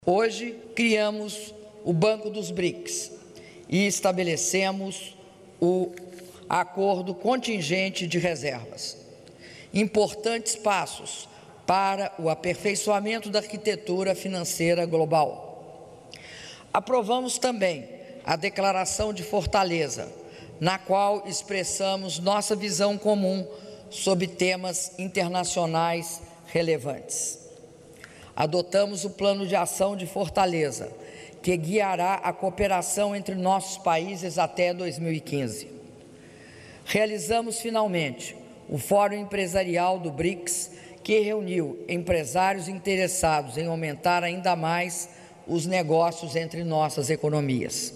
Hoje, criamos o Banco dos BRICS e estabelecemos o Acordo Contingente de Reservas. Importantes passos para o aperfeiçoamento da arquitetura financeira global. Aprovamos também a Declaração de Fortaleza, na qual expressamos nossa visão comum sobre temas internacionais relevantes. Adotamos o Plano de Ação de Fortaleza, que guiará a cooperação entre nossos países até 2015. Realizamos finalmente o Fórum Empresarial do BRICS, que reuniu empresários interessados em aumentar ainda mais os negócios entre nossas economias.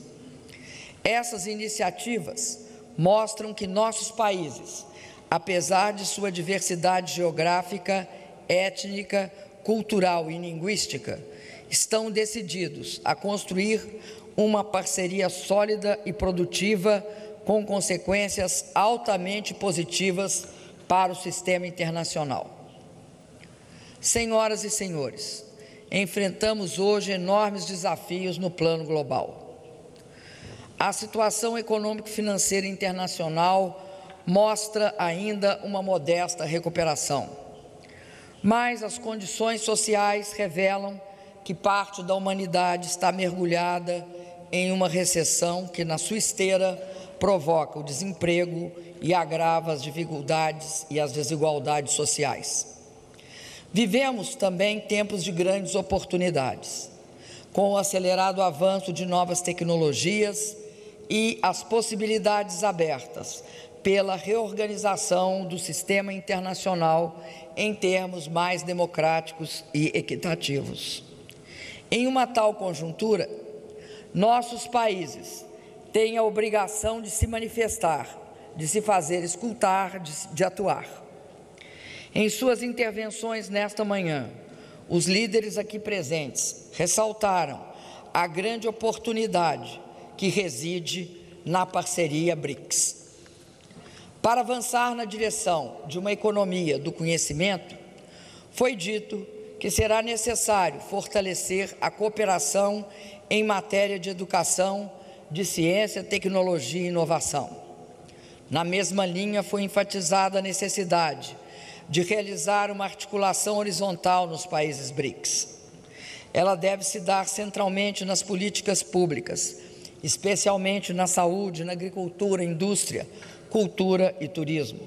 Essas iniciativas mostram que nossos países, apesar de sua diversidade geográfica, étnica, cultural e linguística, estão decididos a construir uma parceria sólida e produtiva com consequências altamente positivas para o sistema internacional. Senhoras e senhores, enfrentamos hoje enormes desafios no plano global. A situação econômico-financeira internacional mostra ainda uma modesta recuperação, mas as condições sociais revelam que parte da humanidade está mergulhada em uma recessão que, na sua esteira, provoca o desemprego e agrava as dificuldades e as desigualdades sociais. Vivemos também tempos de grandes oportunidades, com o acelerado avanço de novas tecnologias e as possibilidades abertas pela reorganização do sistema internacional em termos mais democráticos e equitativos. Em uma tal conjuntura, nossos países têm a obrigação de se manifestar, de se fazer escutar, de atuar. Em suas intervenções nesta manhã, os líderes aqui presentes ressaltaram a grande oportunidade que reside na parceria BRICS. Para avançar na direção de uma economia do conhecimento, foi dito que será necessário fortalecer a cooperação em matéria de educação, de ciência, tecnologia e inovação. Na mesma linha, foi enfatizada a necessidade de realizar uma articulação horizontal nos países BRICS. Ela deve se dar centralmente nas políticas públicas, especialmente na saúde, na agricultura, indústria, cultura e turismo.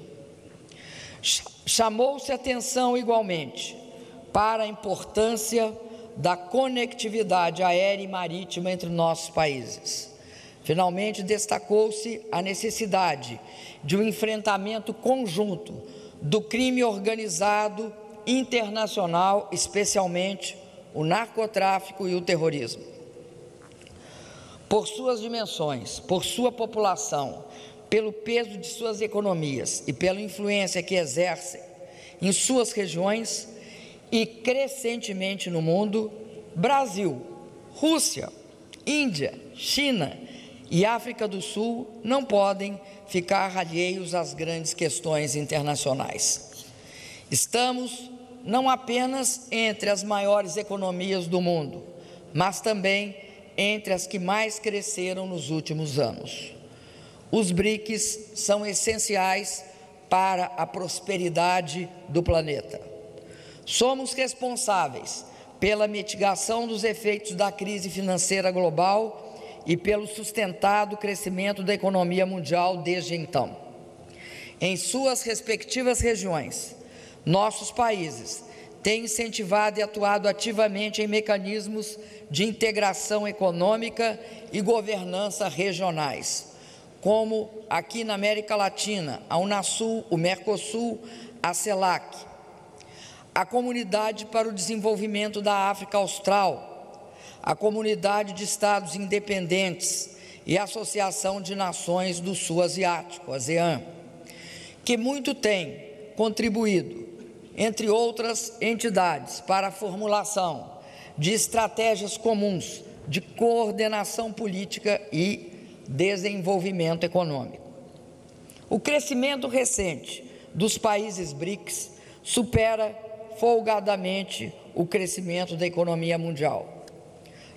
Chamou-se atenção igualmente para a importância da conectividade aérea e marítima entre nossos países. Finalmente, destacou-se a necessidade de um enfrentamento conjunto do crime organizado internacional, especialmente o narcotráfico e o terrorismo. Por suas dimensões, por sua população, pelo peso de suas economias e pela influência que exercem em suas regiões e crescentemente no mundo, Brasil, Rússia, Índia, China e África do Sul não podem ficar alheios às grandes questões internacionais. Estamos não apenas entre as maiores economias do mundo, mas também entre as que mais cresceram nos últimos anos. Os BRICS são essenciais para a prosperidade do planeta. Somos responsáveis pela mitigação dos efeitos da crise financeira global e pelo sustentado crescimento da economia mundial desde então. Em suas respectivas regiões, nossos países têm incentivado e atuado ativamente em mecanismos de integração econômica e governança regionais, como aqui na América Latina, a Unasul, o Mercosul, a CELAC, a Comunidade para o Desenvolvimento da África Austral, a Comunidade de Estados Independentes e a Associação de Nações do Sul Asiático, ASEAN, que muito têm contribuído, entre outras entidades, para a formulação de estratégias comuns de coordenação política e desenvolvimento econômico. O crescimento recente dos países BRICS supera folgadamente o crescimento da economia mundial.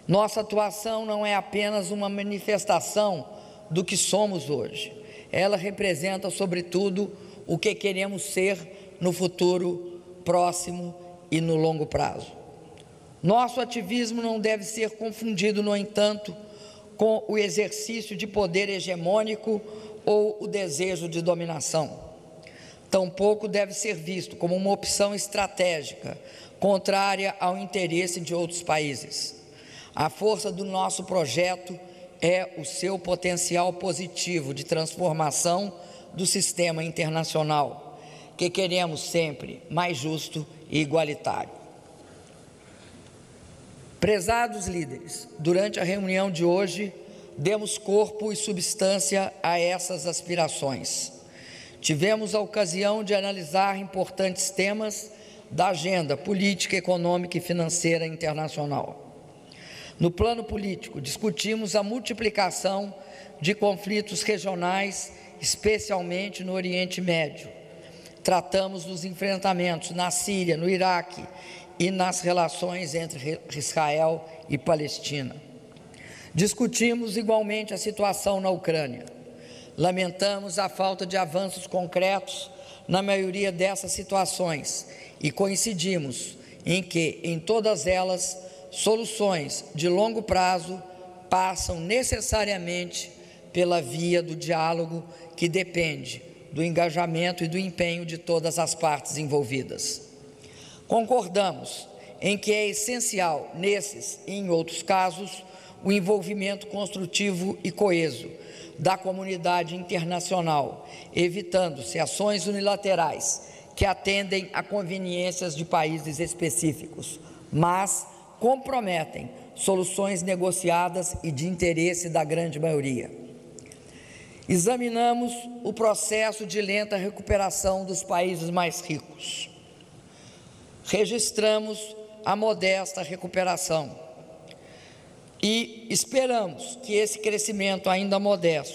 Nossa atuação não é apenas uma manifestação do que somos hoje. Ela representa, sobretudo, o que queremos ser no futuro próximo e no longo prazo. Nosso ativismo não deve ser confundido, no entanto, com o exercício de poder hegemônico ou o desejo de dominação. Tampouco deve ser visto como uma opção estratégica contrária ao interesse de outros países. A força do nosso projeto é o seu potencial positivo de transformação do sistema internacional, que queremos sempre mais justo e igualitário. Prezados líderes, durante a reunião de hoje, demos corpo e substância a essas aspirações. Tivemos a ocasião de analisar importantes temas da agenda política, econômica e financeira internacional. No plano político, discutimos a multiplicação de conflitos regionais, especialmente no Oriente Médio. Tratamos dos enfrentamentos na Síria, no Iraque e nas relações entre Israel e Palestina. Discutimos igualmente a situação na Ucrânia. Lamentamos a falta de avanços concretos na maioria dessas situações e coincidimos em que, em todas elas, soluções de longo prazo passam necessariamente pela via do diálogo, que depende do engajamento e do empenho de todas as partes envolvidas. Concordamos em que é essencial, nesses e em outros casos, o envolvimento construtivo e coeso da comunidade internacional, evitando-se ações unilaterais que atendem a conveniências de países específicos, mas comprometem soluções negociadas e de interesse da grande maioria. Examinamos o processo de lenta recuperação dos países mais ricos. Registramos a modesta recuperação e esperamos que esse crescimento ainda modesto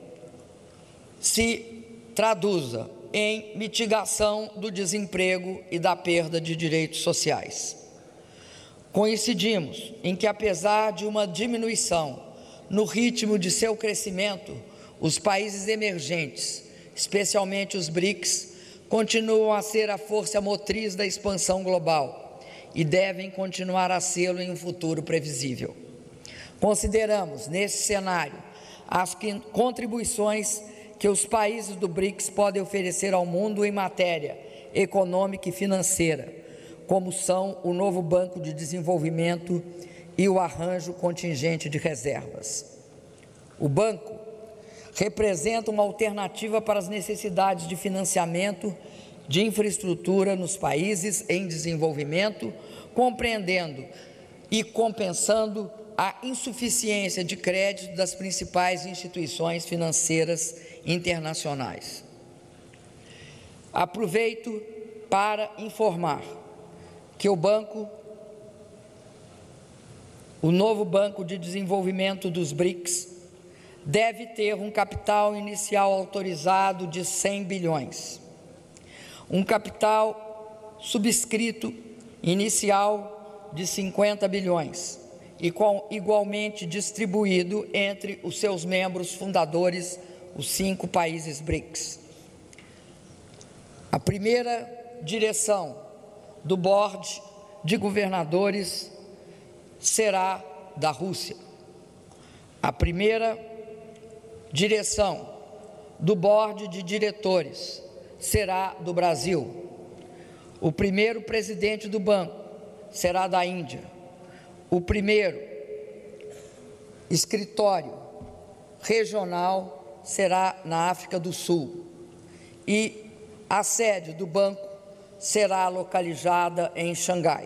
se traduza em mitigação do desemprego e da perda de direitos sociais. Coincidimos em que, apesar de uma diminuição no ritmo de seu crescimento, os países emergentes, especialmente os BRICS, continuam a ser a força motriz da expansão global e devem continuar a sê-lo em um futuro previsível. Consideramos, nesse cenário, as contribuições que os países do BRICS podem oferecer ao mundo em matéria econômica e financeira, como são o novo Banco de Desenvolvimento e o arranjo contingente de reservas. O banco representa uma alternativa para as necessidades de financiamento de infraestrutura nos países em desenvolvimento, compreendendo e compensando a insuficiência de crédito das principais instituições financeiras internacionais. Aproveito para informar que o novo Banco de Desenvolvimento dos BRICS deve ter um capital inicial autorizado de 100 bilhões, um capital subscrito inicial de 50 bilhões e igualmente distribuído entre os seus membros fundadores, os 5 países BRICS. A primeira direção do Board de Governadores será da Rússia. A primeira direção do Board de Diretores será do Brasil. O primeiro presidente do banco será da Índia. O primeiro escritório regional será na África do Sul. E a sede do banco será localizada em Xangai.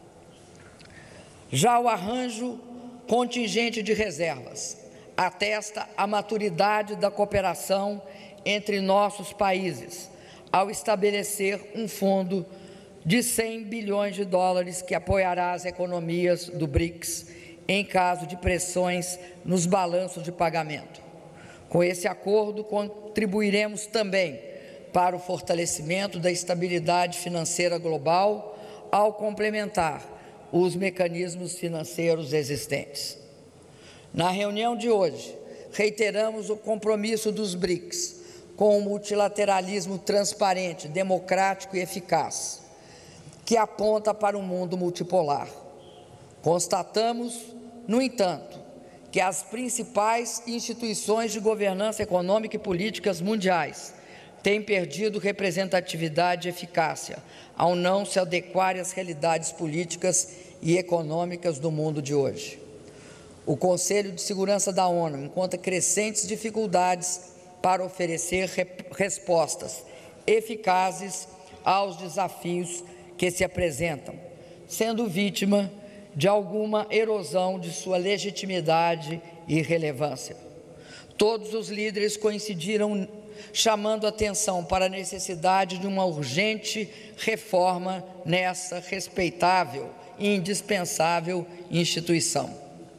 Já o arranjo contingente de reservas atesta a maturidade da cooperação entre nossos países, ao estabelecer um fundo de 100 bilhões de dólares que apoiará as economias do BRICS em caso de pressões nos balanços de pagamento. Com esse acordo, contribuiremos também para o fortalecimento da estabilidade financeira global, ao complementar os mecanismos financeiros existentes. Na reunião de hoje, reiteramos o compromisso dos BRICS com o multilateralismo transparente, democrático e eficaz, que aponta para um mundo multipolar. Constatamos, no entanto, que as principais instituições de governança econômica e políticas mundiais têm perdido representatividade e eficácia ao não se adequarem às realidades políticas e econômicas do mundo de hoje. O Conselho de Segurança da ONU encontra crescentes dificuldades para oferecer respostas eficazes aos desafios que se apresentam, sendo vítima de alguma erosão de sua legitimidade e relevância. Todos os líderes coincidiram chamando atenção para a necessidade de uma urgente reforma nessa respeitável e indispensável instituição.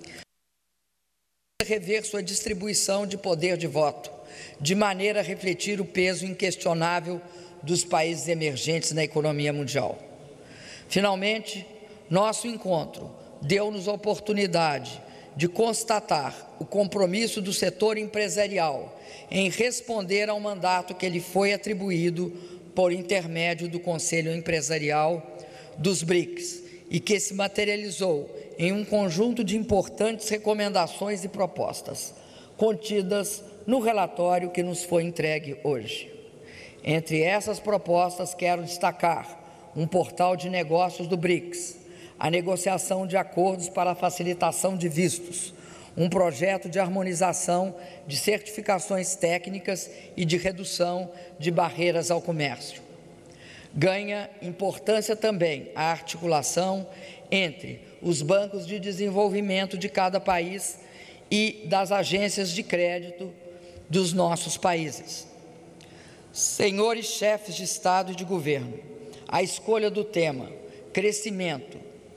Rever sua distribuição de poder de voto, de maneira a refletir o peso inquestionável dos países emergentes na economia mundial. Finalmente, nosso encontro deu-nos a oportunidade de constatar o compromisso do setor empresarial em responder ao mandato que lhe foi atribuído por intermédio do Conselho Empresarial dos BRICS e que se materializou em um conjunto de importantes recomendações e propostas, contidas no relatório que nos foi entregue hoje. Entre essas propostas, quero destacar um portal de negócios do BRICS, a negociação de acordos para a facilitação de vistos, um projeto de harmonização de certificações técnicas e de redução de barreiras ao comércio. Ganha importância também a articulação entre os bancos de desenvolvimento de cada país e das agências de crédito dos nossos países. Senhores chefes de Estado e de Governo, a escolha do tema crescimento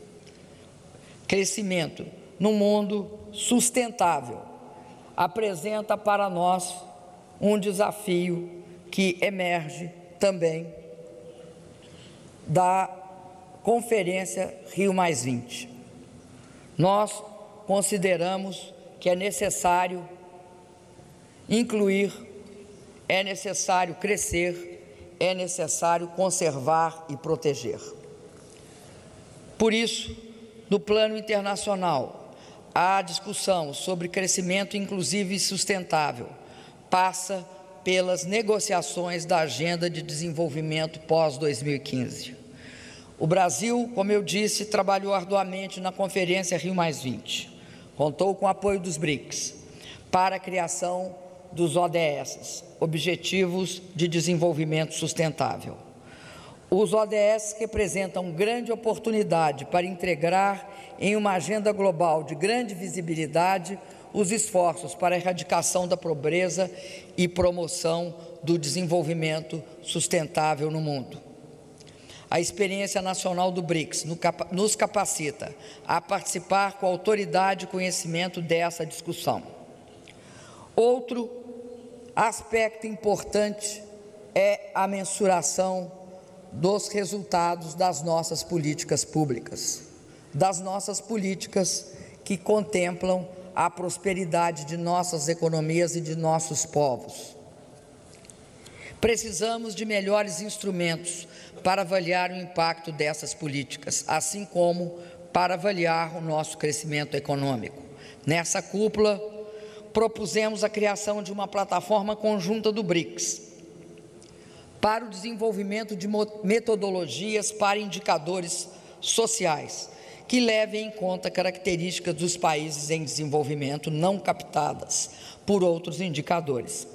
no mundo sustentável apresenta para nós um desafio que emerge também da Conferência Rio+20. Nós consideramos que é necessário incluir, é necessário crescer, é necessário conservar e proteger. Por isso, no plano internacional, a discussão sobre crescimento inclusivo e sustentável passa pelas negociações da Agenda de Desenvolvimento pós-2015. O Brasil, como eu disse, trabalhou arduamente na Conferência Rio+20. Contou com o apoio dos BRICS para a criação dos ODS, Objetivos de Desenvolvimento Sustentável. Os ODS representam grande oportunidade para integrar em uma agenda global de grande visibilidade os esforços para a erradicação da pobreza e promoção do desenvolvimento sustentável no mundo. A experiência nacional do BRICS nos capacita a participar com autoridade e conhecimento dessa discussão. Outro aspecto importante é a mensuração dos resultados das nossas políticas públicas, das nossas políticas que contemplam a prosperidade de nossas economias e de nossos povos. Precisamos de melhores instrumentos para avaliar o impacto dessas políticas, assim como para avaliar o nosso crescimento econômico. Nessa cúpula, propusemos a criação de uma plataforma conjunta do BRICS para o desenvolvimento de metodologias para indicadores sociais que levem em conta características dos países em desenvolvimento não captadas por outros indicadores.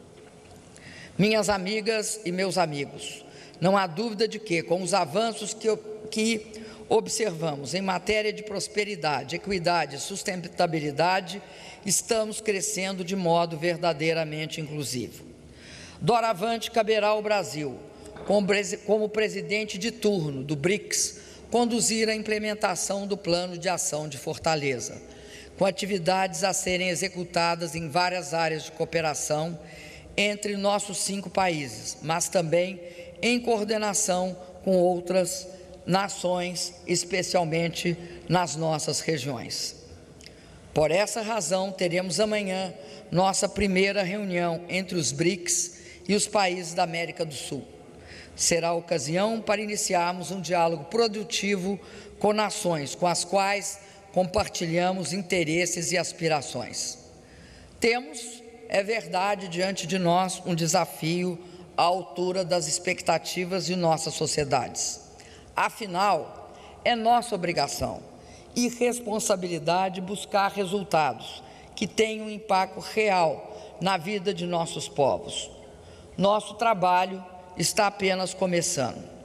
Minhas amigas e meus amigos, não há dúvida de que, com os avanços que observamos em matéria de prosperidade, equidade e sustentabilidade, estamos crescendo de modo verdadeiramente inclusivo. Doravante, caberá ao Brasil, como presidente de turno do BRICS, conduzir a implementação do Plano de Ação de Fortaleza, com atividades a serem executadas em várias áreas de cooperação entre nossos 5 países, mas também em coordenação com outras nações, especialmente nas nossas regiões. Por essa razão, teremos amanhã nossa primeira reunião entre os BRICS e os países da América do Sul. Será a ocasião para iniciarmos um diálogo produtivo com nações com as quais compartilhamos interesses e aspirações. Temos, é verdade, diante de nós um desafio à altura das expectativas de nossas sociedades. Afinal, é nossa obrigação e responsabilidade buscar resultados que tenham um impacto real na vida de nossos povos. Nosso trabalho está apenas começando.